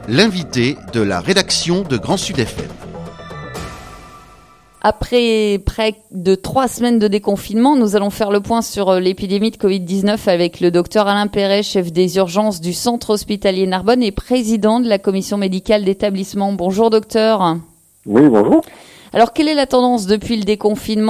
l'invité de la rédaction de Grand Sud FM. Après près de 3 semaines de déconfinement, nous allons faire le point sur l'épidémie de Covid-19 avec le docteur Alain Perret, chef des urgences du centre hospitalier Narbonne et président de la commission médicale d'établissement. Bonjour docteur. Oui, bonjour. Alors quelle est la tendance depuis le déconfinement ?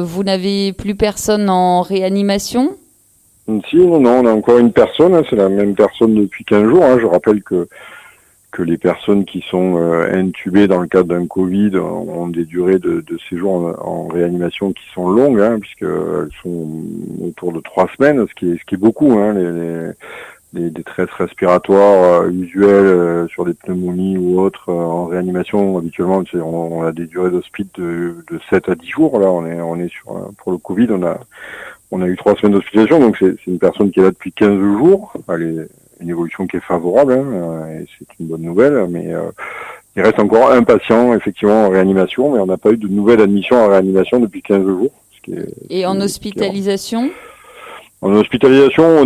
Vous n'avez plus personne en réanimation ? Si, non, on a encore une personne, c'est la même personne depuis 15 jours. Je rappelle que les personnes qui sont intubées dans le cadre d'un Covid ont des durées de séjour en réanimation qui sont longues, puisqu'elles sont autour de 3 semaines, ce qui est beaucoup. Les détresses respiratoires usuelles sur des pneumonies ou autres en réanimation, habituellement, on a des durées d'hospice de 7 à 10 jours. Là, on est sur, pour le Covid, on a eu 3 semaines d'hospitalisation, donc c'est une personne qui est là depuis 15 jours. Elle est une évolution qui est favorable, et c'est une bonne nouvelle, mais il reste encore un patient effectivement en réanimation, mais on n'a pas eu de nouvelle admission en réanimation depuis 15 jours. Et en hospitalisation ? En hospitalisation, on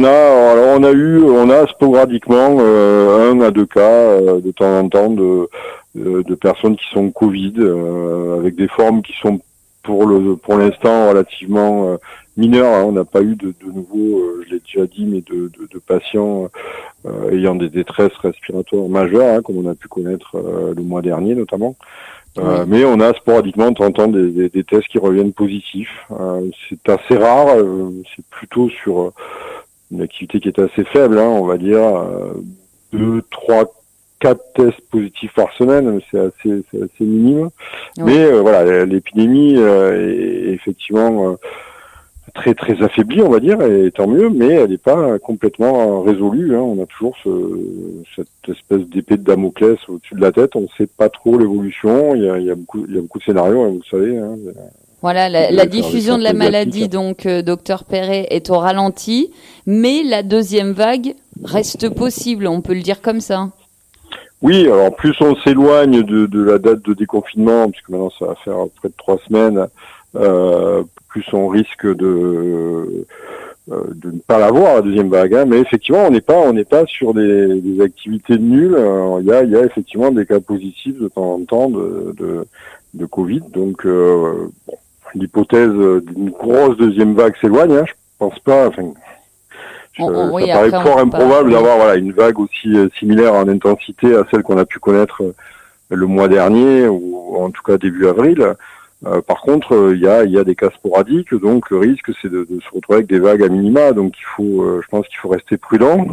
a sporadiquement 1 à 2 cas de temps en temps de personnes qui sont Covid, avec des formes qui sont pour l'instant relativement mineures. On n'a pas eu de nouveau, je l'ai déjà dit, mais de patients ayant des détresses respiratoires majeures, comme on a pu connaître le mois dernier notamment. Mais on a sporadiquement de temps en temps des tests qui reviennent positifs. C'est assez rare, c'est plutôt sur une activité qui est assez faible, on va dire 2, 3, 4 tests positifs par semaine, c'est assez minime. Oui. Mais voilà, l'épidémie est effectivement très très affaiblie, on va dire, et tant mieux, mais elle n'est pas complètement résolue. On a toujours cette espèce d'épée de Damoclès au-dessus de la tête. On ne sait pas trop l'évolution. Il y a beaucoup de scénarios, vous le savez. Voilà, la diffusion de la maladie, donc, docteur Perret, est au ralenti, mais la deuxième vague reste possible, on peut le dire comme ça. Oui, alors plus on s'éloigne de la date de déconfinement, puisque maintenant ça va faire près de 3 semaines, plus on risque de ne pas l'avoir, la deuxième vague. Mais effectivement, on n'est pas sur des activités nulles. Il y a effectivement des cas positifs de temps en temps de Covid. Donc, l'hypothèse d'une grosse deuxième vague s'éloigne. Je pense pas. Enfin, ça paraît fort improbable d'avoir une vague aussi similaire en intensité à celle qu'on a pu connaître le mois dernier ou en tout cas début avril. Par contre, il y a des cas sporadiques, donc le risque c'est de se retrouver avec des vagues à minima. Donc je pense qu'il faut rester prudent.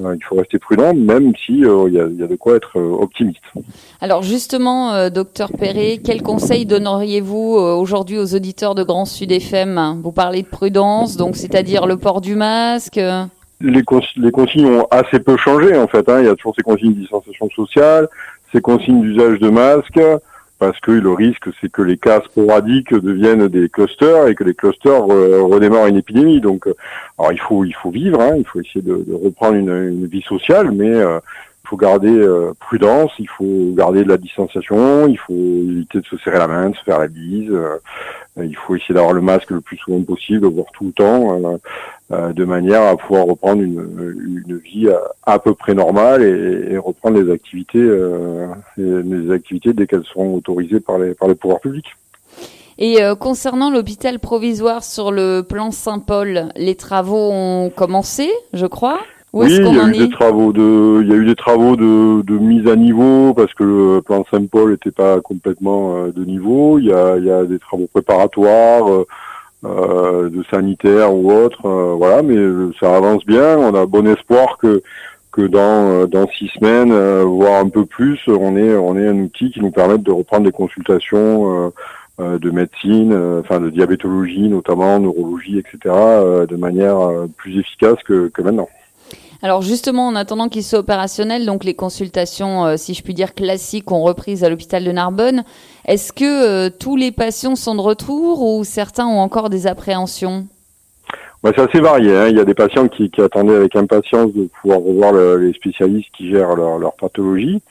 Même si il y a de quoi être optimiste. Alors justement, docteur Perret, quel conseil donneriez-vous aujourd'hui aux auditeurs de Grand Sud FM ? Vous parlez de prudence, donc c'est-à-dire le port du masque. Les consignes ont assez peu changé en fait. Il y a toujours ces consignes de distanciation sociale, ces consignes d'usage de masque. Parce que le risque, c'est que les cas sporadiques deviennent des clusters et que les clusters redémarrent une épidémie. Donc, alors il faut vivre, il faut essayer de reprendre une vie sociale, mais il faut garder prudence, il faut garder de la distanciation, il faut éviter de se serrer la main, de se faire la bise, il faut essayer d'avoir le masque le plus souvent possible, voire tout le temps, de manière à pouvoir reprendre une vie à peu près normale et reprendre les activités dès qu'elles seront autorisées par les pouvoirs publics. Et concernant l'hôpital provisoire sur le plan Saint-Paul, les travaux ont commencé, je crois. Oui, il y a eu des travaux de mise à niveau parce que le plan Saint-Paul n'était pas complètement de niveau. Il y a des travaux préparatoires de sanitaires ou autres, voilà, mais ça avance bien. On a bon espoir que dans 6 semaines, voire un peu plus, on ait un outil qui nous permette de reprendre des consultations de médecine, de diabétologie notamment, neurologie, etc., de manière plus efficace que maintenant. Alors justement, en attendant qu'il soit opérationnel, donc les consultations, si je puis dire, classiques ont repris à l'hôpital de Narbonne. Est-ce que tous les patients sont de retour ou certains ont encore des appréhensions ? C'est assez varié. Il y a des patients qui attendaient avec impatience de pouvoir revoir les spécialistes qui gèrent leur pathologie.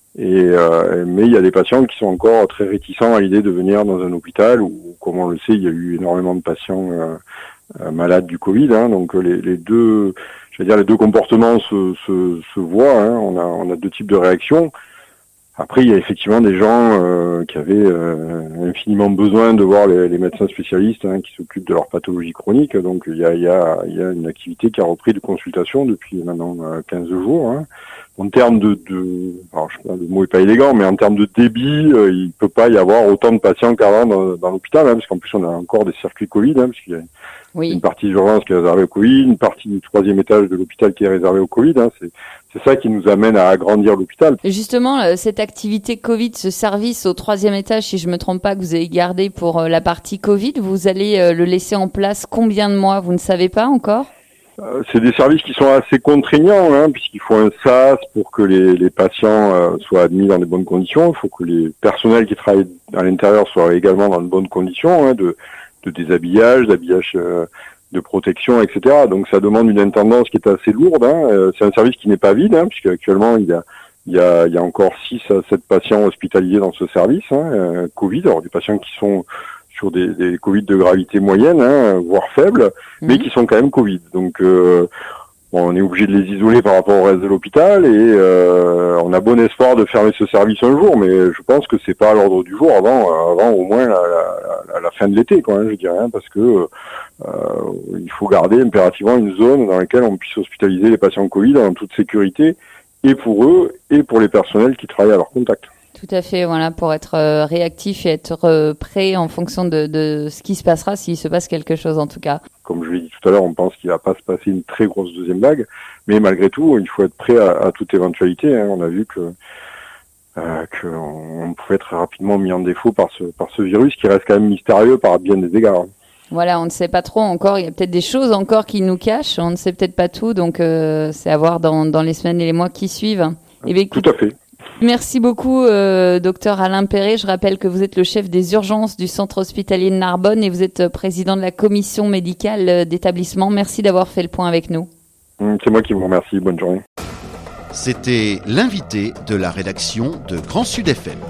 Mais il y a des patients qui sont encore très réticents à l'idée de venir dans un hôpital où, comme on le sait, il y a eu énormément de patients malades du Covid. Donc les deux les deux comportements se voient. Hein. On a deux types de réactions. Après, il y a effectivement des gens qui avaient infiniment besoin de voir les médecins spécialistes qui s'occupent de leur pathologie chronique. Donc, il y a une activité qui a repris de consultation depuis maintenant 15 jours. Hein. En termes alors je sais pas, le mot est pas élégant, mais en termes de débit, il peut pas y avoir autant de patients qu'avant dans l'hôpital, parce qu'en plus on a encore des circuits Covid, parce qu'il y a une partie d'urgence qui est réservée au Covid, une partie du 3e étage de l'hôpital qui est réservée au Covid. C'est ça qui nous amène à agrandir l'hôpital. Et justement, cette activité Covid, ce service au 3e étage, si je me trompe pas, que vous avez gardé pour la partie Covid, vous allez le laisser en place combien de mois? Vous ne savez pas encore? C'est des services qui sont assez contraignants, puisqu'il faut un SAS pour que les patients soient admis dans de bonnes conditions. Il faut que les personnels qui travaillent à l'intérieur soient également dans de bonnes conditions, de déshabillage, d'habillage de protection, etc. Donc ça demande une intendance qui est assez lourde. C'est un service qui n'est pas vide, puisque actuellement il y a encore 6 à 7 patients hospitalisés dans ce service Covid. Alors des patients qui sont sur des Covid de gravité moyenne, voire faible, mais qui sont quand même Covid. Donc on est obligé de les isoler par rapport au reste de l'hôpital et on a bon espoir de fermer ce service un jour, mais je pense que c'est pas à l'ordre du jour avant au moins la fin de l'été, je dirais, parce que il faut garder impérativement une zone dans laquelle on puisse hospitaliser les patients Covid en toute sécurité, et pour eux et pour les personnels qui travaillent à leur contact. Tout à fait, voilà, pour être réactif et être prêt en fonction de ce qui se passera, s'il se passe quelque chose en tout cas. Comme je l'ai dit tout à l'heure, on pense qu'il va pas se passer une très grosse deuxième vague, mais malgré tout, il faut être prêt à toute éventualité. On a vu qu'on pouvait être rapidement mis en défaut par ce virus qui reste quand même mystérieux par bien des égards. Voilà, on ne sait pas trop encore, il y a peut-être des choses encore qui nous cachent, on ne sait peut-être pas tout, donc c'est à voir dans les semaines et les mois qui suivent. Tout à fait. Merci beaucoup, docteur Alain Perret. Je rappelle que vous êtes le chef des urgences du centre hospitalier de Narbonne et vous êtes président de la commission médicale d'établissement. Merci d'avoir fait le point avec nous. C'est moi qui vous remercie. Bonne journée. C'était l'invité de la rédaction de Grand Sud FM.